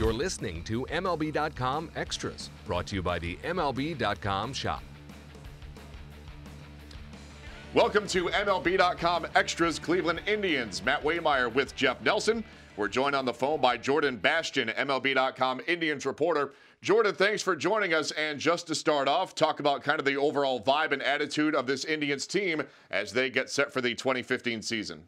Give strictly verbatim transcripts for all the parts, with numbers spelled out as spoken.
You're listening to M L B dot com Extras, brought to you by the M L B dot com shop. Welcome to M L B dot com Extras Cleveland Indians. Matt Waymeyer with Jeff Nelson. We're joined on the phone by Jordan Bastian, M L B dot com Indians reporter. Jordan, thanks for joining us. And just to start off, talk about kind of the overall vibe and attitude of this Indians team as they get set for the twenty fifteen season.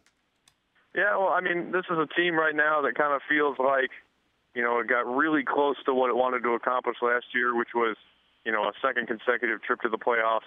Yeah, well, I mean, this is a team right now that kind of feels like, you know, it got really close to what it wanted to accomplish last year, which was, you know, a second consecutive trip to the playoffs,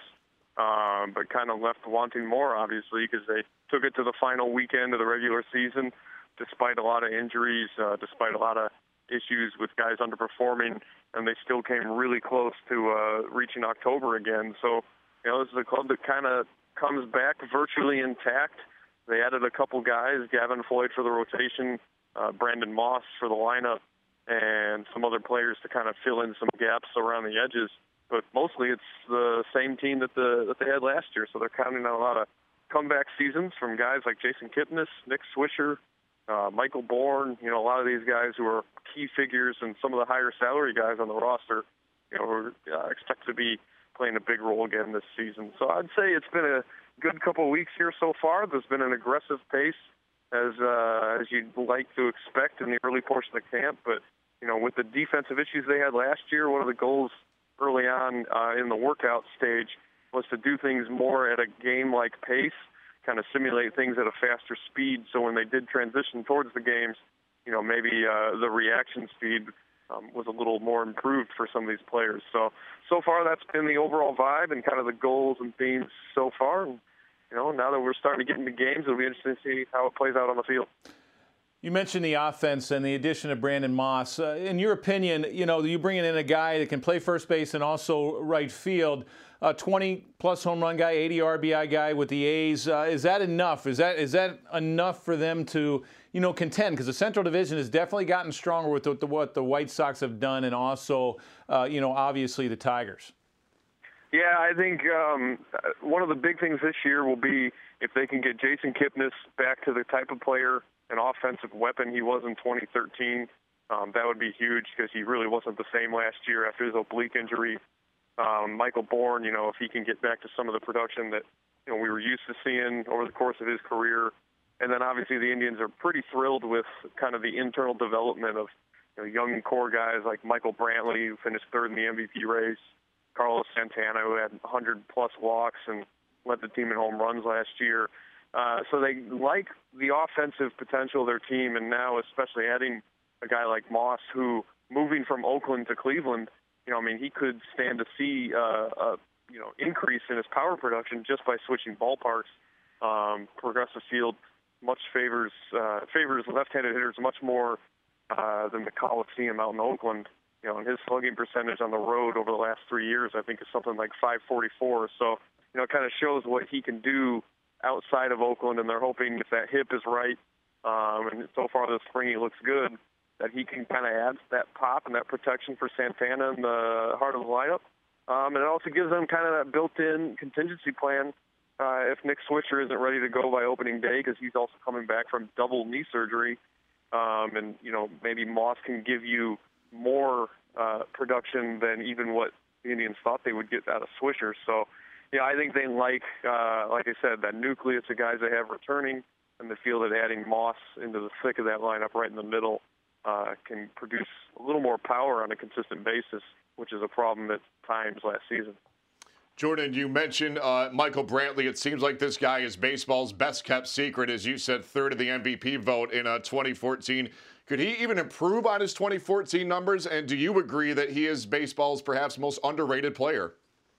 um, but kind of left wanting more, obviously, because they took it to the final weekend of the regular season, despite a lot of injuries, uh, despite a lot of issues with guys underperforming, and they still came really close to uh, reaching October again. So, you know, this is a club that kind of comes back virtually intact. They added a couple guys, Gavin Floyd for the rotation, uh, Brandon Moss for the lineup, and some other players to kind of fill in some gaps around the edges. But mostly it's the same team that the that they had last year. So they're counting on a lot of comeback seasons from guys like Jason Kipnis, Nick Swisher, uh, Michael Bourne. You know, a lot of these guys who are key figures and some of the higher salary guys on the roster, you know, are uh, expected to be playing a big role again this season. So I'd say it's been a good couple of weeks here so far. There's been an aggressive pace as uh, as you'd like to expect in the early portion of the camp, but you know, with the defensive issues they had last year, one of the goals early on uh, in the workout stage was to do things more at a game-like pace, kind of simulate things at a faster speed. So when they did transition towards the games, you know, maybe uh, the reaction speed um, was a little more improved for some of these players. So, so far that's been the overall vibe and kind of the goals and themes so far. And, you know, now that we're starting to get into games, it'll be interesting to see how it plays out on the field. You mentioned the offense and the addition of Brandon Moss. Uh, in your opinion, you know, you bringing in a guy that can play first base and also right field, a twenty-plus home run guy, eighty R B I guy with the A's. Uh, is that enough? Is that is that enough for them to, you know, contend? Because the Central Division has definitely gotten stronger with the, the, what the White Sox have done, and also, uh, you know, obviously the Tigers. Yeah, I think um, one of the big things this year will be if they can get Jason Kipnis back to the type of player, an offensive weapon he was in twenty thirteen. Um, that would be huge because he really wasn't the same last year after his oblique injury. Um, Michael Bourne, you know, if he can get back to some of the production that, you know, we were used to seeing over the course of his career. And then obviously the Indians are pretty thrilled with kind of the internal development of, you know, young core guys like Michael Brantley, who finished third in the M V P race, Carlos Santana, who had one hundred plus walks and led the team in home runs last year. Uh, so they like the offensive potential of their team, and now especially adding a guy like Moss, who moving from Oakland to Cleveland, you know, I mean, he could stand to see uh, a you know increase in his power production just by switching ballparks. Um, Progressive Field much favors uh, favors left-handed hitters much more uh, than the Coliseum out in Oakland. You know, and his slugging percentage on the road over the last three years, I think, is something like five forty-four. So, you know, it kind of shows what he can do outside of Oakland, and they're hoping if that hip is right, um, and so far this spring he looks good, that he can kind of add that pop and that protection for Santana in the heart of the lineup. Um, and it also gives them kind of that built-in contingency plan uh, if Nick Swisher isn't ready to go by opening day, because he's also coming back from double knee surgery. Um, and, you know, maybe Moss can give you more uh, production than even what the Indians thought they would get out of Swisher. So, yeah, I think they like, uh, like I said, that nucleus of guys they have returning, and they feel that adding Moss into the thick of that lineup right in the middle uh, can produce a little more power on a consistent basis, which is a problem at times last season. Jordan, you mentioned uh, Michael Brantley. It seems like this guy is baseball's best-kept secret, as you said, third of the M V P vote in uh, twenty fourteen. Could he even improve on his twenty fourteen numbers? And do you agree that he is baseball's perhaps most underrated player?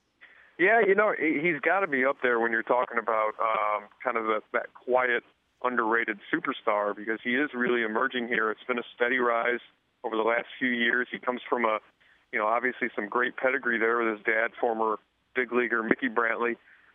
Yeah, you know, he's got to be up there when you're talking about um, kind of the, that quiet, underrated superstar, because he is really emerging here. It's been a steady rise over the last few years. He comes from a, you know, obviously some great pedigree there with his dad, former big leaguer Mickey Brantley.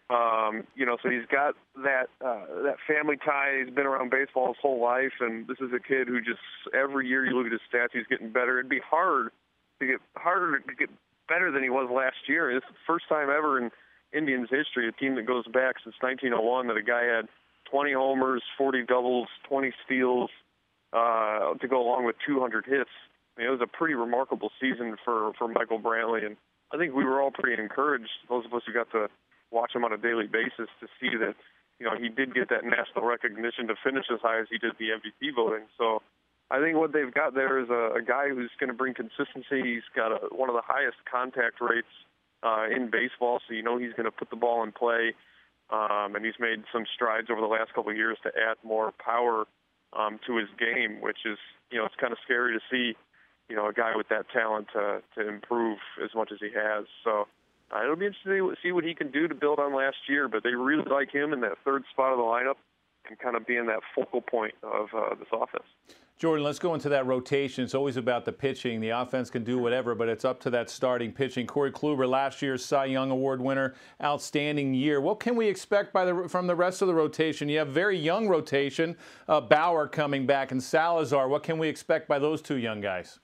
Um, you know, so he's got that uh, that family tie. He's been around baseball his whole life, and this is a kid who just every year you look at his stats, he's getting better. It'd be hard to get harder to get better than he was last year. It's the first time ever in Indians history, a team that goes back since nineteen oh one, that a guy had twenty homers, forty doubles, twenty steals uh, to go along with two hundred hits. I mean, it was a pretty remarkable season for, for Michael Brantley, and I think we were all pretty encouraged, those of us who got to watch him on a daily basis, to see that, you know, he did get that national recognition to finish as high as he did the M V P voting. So I think what they've got there is a, a guy who's going to bring consistency. He's got a, one of the highest contact rates uh, in baseball, so you know he's going to put the ball in play. Um, and he's made some strides over the last couple of years to add more power um, to his game, which is, you know, it's kind of scary to see, you know, a guy with that talent to, to improve as much as he has. So uh, it'll be interesting to see what he can do to build on last year, but they really like him in that third spot of the lineup and kind of being that focal point of uh, this offense. Jordan, let's go into that rotation. It's always about the pitching. The offense can do whatever, but it's up to that starting pitching. Corey Kluber, last year's Cy Young Award winner, outstanding year. What can we expect by the, from the rest of the rotation? You have very young rotation, uh, Bauer coming back and Salazar. What can we expect by those two young guys?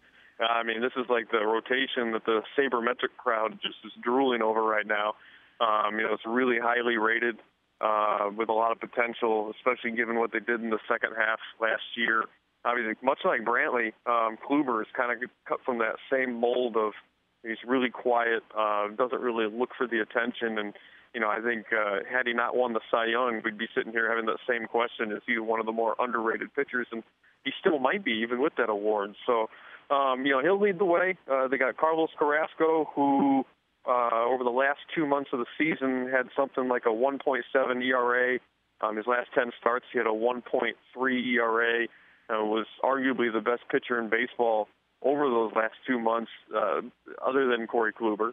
I mean, this is like the rotation that the sabermetric crowd just is drooling over right now. Um, you know, it's really highly rated uh, with a lot of potential, especially given what they did in the second half last year. Obviously, much like Brantley, um, Kluber is kind of cut from that same mold of he's really quiet, uh, doesn't really look for the attention. And, you know, I think uh, had he not won the Cy Young, we'd be sitting here having that same question. Is he one of the more underrated pitchers? And he still might be, even with that award. So, um, you know, he'll lead the way. Uh, they got Carlos Carrasco, who uh, over the last two months of the season had something like a one point seven E R A. Um, his last ten starts, he had a one point three E R A. Uh, was arguably the best pitcher in baseball over those last two months, uh, other than Corey Kluber.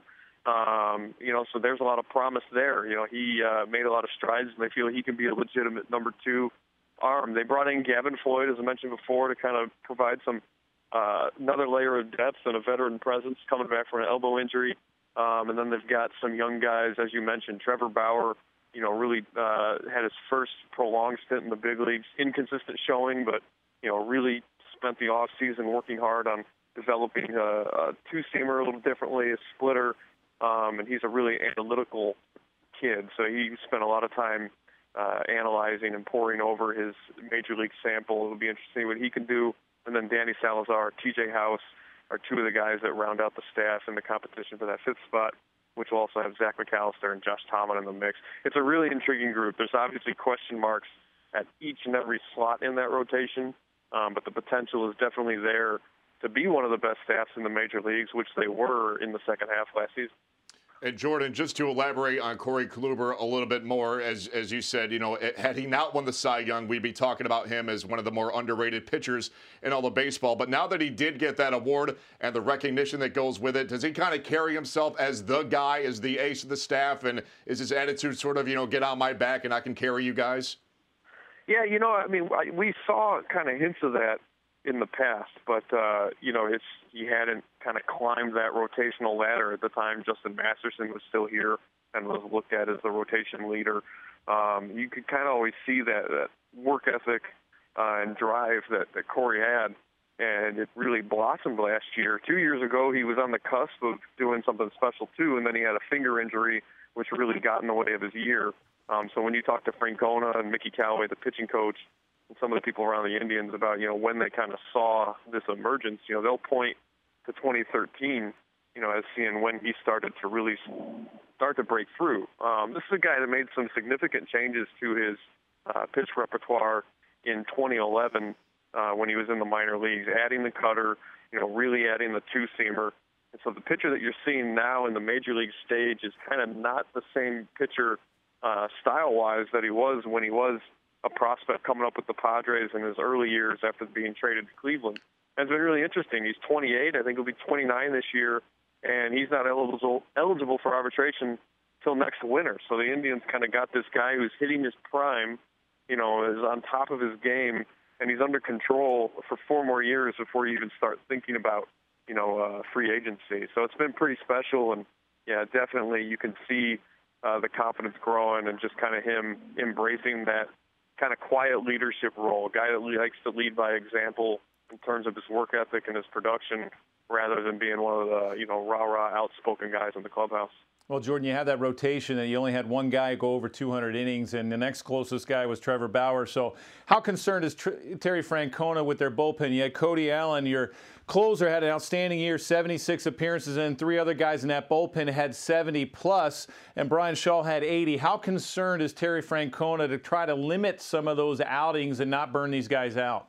Um, you know, so there's a lot of promise there. You know, he uh, made a lot of strides, and they feel he can be a legitimate number two arm. They brought in Gavin Floyd, as I mentioned before, to kind of provide some uh, another layer of depth and a veteran presence coming back from an elbow injury. Um, and then they've got some young guys, as you mentioned, Trevor Bauer. You know, really uh, had his first prolonged stint in the big leagues, inconsistent showing, but you know, really spent the off season working hard on developing a, a two-seamer a little differently, a splitter, um, and he's a really analytical kid. So he spent a lot of time uh, analyzing and poring over his major league sample. It'll be interesting what he can do. And then Danny Salazar, T J House are two of the guys that round out the staff in the competition for that fifth spot, which will also have Zach McAllister and Josh Tomlin in the mix. It's a really intriguing group. There's obviously question marks at each and every slot in that rotation. Um, but the potential is definitely there to be one of the best staffs in the major leagues, which they were in the second half last season. And Jordan, just to elaborate on Corey Kluber a little bit more, as as you said, you know, had he not won the Cy Young, we'd be talking about him as one of the more underrated pitchers in all of baseball. But now that he did get that award and the recognition that goes with it, does he kind of carry himself as the guy, as the ace of the staff? And is his attitude sort of, you know, get on my back and I can carry you guys? Yeah, you know, I mean, we saw kind of hints of that in the past, but, uh, you know, it's he hadn't kind of climbed that rotational ladder at the time. Justin Masterson was still here and was looked at as the rotation leader. Um, you could kind of always see that, that work ethic uh, and drive that, that Corey had, and it really blossomed last year. Two years ago, he was on the cusp of doing something special, too, and then he had a finger injury, which really got in the way of his year. Um, so when you talk to Francona and Mickey Callaway, the pitching coach, and some of the people around the Indians about, you know, when they kind of saw this emergence, you know, they'll point to twenty thirteen, you know, as seeing when he started to really start to break through. Um, this is a guy that made some significant changes to his uh, pitch repertoire in twenty eleven uh, when he was in the minor leagues, adding the cutter, you know, really adding the two-seamer. And so the pitcher that you're seeing now in the major league stage is kind of not the same pitcher Uh, style-wise that he was when he was a prospect coming up with the Padres in his early years after being traded to Cleveland. And it's been really interesting. He's twenty-eight. I think he'll be twenty-nine this year, and he's not eligible eligible for arbitration till next winter. So the Indians kind of got this guy who's hitting his prime, you know, is on top of his game, and he's under control for four more years before you even start thinking about, you know, uh, free agency. So it's been pretty special, and, yeah, definitely you can see Uh, the confidence growing and just kind of him embracing that kind of quiet leadership role, a guy that likes to lead by example in terms of his work ethic and his production rather than being one of the, you know, rah-rah outspoken guys in the clubhouse. Well, Jordan, you had that rotation and you only had one guy go over two hundred innings, and the next closest guy was Trevor Bauer. So how concerned is Tr Terry Francona with their bullpen? You had Cody Allen, your closer, had an outstanding year, seventy-six appearances, and three other guys in that bullpen had seventy plus, and Bryan Shaw had eighty. How concerned is Terry Francona to try to limit some of those outings and not burn these guys out?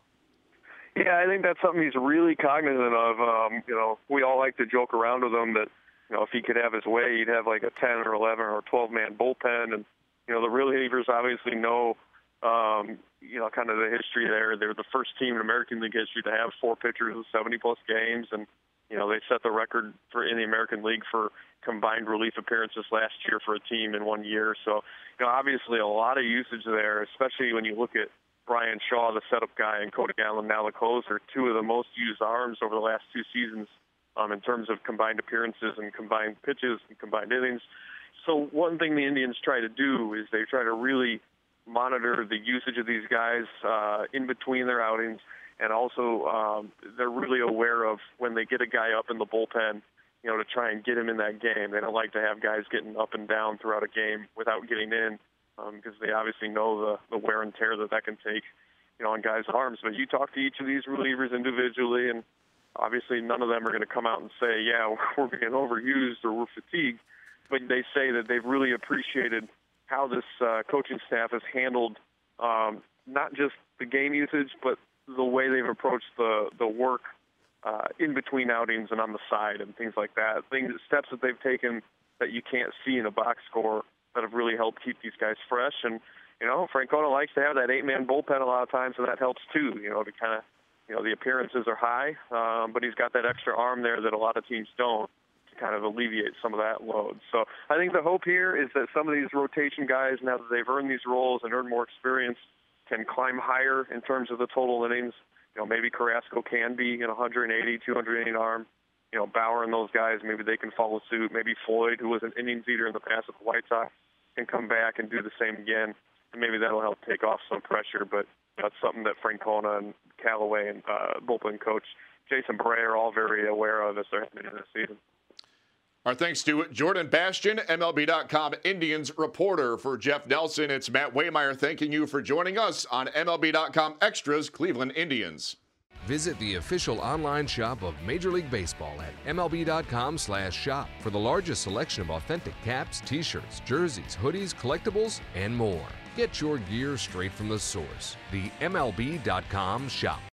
Yeah, I think that's something he's really cognizant of. Um, you know, we all like to joke around with him that, you know, if he could have his way, he'd have like a ten or eleven or twelve man bullpen. And, you know, the relievers obviously know, um, you know, kind of the history there. They're the first team in American League history to have four pitchers with seventy plus games. And, you know, they set the record for in the American League for combined relief appearances last year for a team in one year. So, you know, obviously a lot of usage there, especially when you look at Bryan Shaw, the setup guy, and Cody Allen, now the closer, two of the most used arms over the last two seasons. Um, in terms of combined appearances and combined pitches and combined innings. So one thing the Indians try to do is they try to really monitor the usage of these guys uh, in between their outings, and also um, they're really aware of when they get a guy up in the bullpen, you know, to try and get him in that game. They don't like to have guys getting up and down throughout a game without getting in, um, because they obviously know the, the wear and tear that that can take, you know, on guys' arms. But you talk to each of these relievers individually, and obviously, none of them are going to come out and say, yeah, we're being overused or we're fatigued. But they say that they've really appreciated how this uh, coaching staff has handled um, not just the game usage, but the way they've approached the, the work uh, in between outings and on the side and things like that. Things, steps that they've taken that you can't see in a box score that have really helped keep these guys fresh. And, you know, Francona likes to have that eight-man bullpen a lot of times, and that helps too, you know, to kind of, you know, the appearances are high, um, but he's got that extra arm there that a lot of teams don't to kind of alleviate some of that load. So I think the hope here is that some of these rotation guys, now that they've earned these roles and earned more experience, can climb higher in terms of the total innings. You know, maybe Carrasco can be an one eighty, two hundred inning arm. You know, Bauer and those guys, maybe they can follow suit. Maybe Floyd, who was an innings eater in the past with the White Sox, can come back and do the same again. And maybe that'll help take off some pressure, but that's something that Francona and Callaway and uh, bullpen coach Jason Bray are all very aware of as they're heading into the season. Our thanks to Jordan Bastian, M L B dot com Indians reporter. For Jeff Nelson, it's Matt Waymeyer thanking you for joining us on M L B dot com Extras Cleveland Indians. Visit the official online shop of Major League Baseball at M L B dot com slash shop for the largest selection of authentic caps, t-shirts, jerseys, hoodies, collectibles, and more. Get your gear straight from the source, the M L B dot com shop.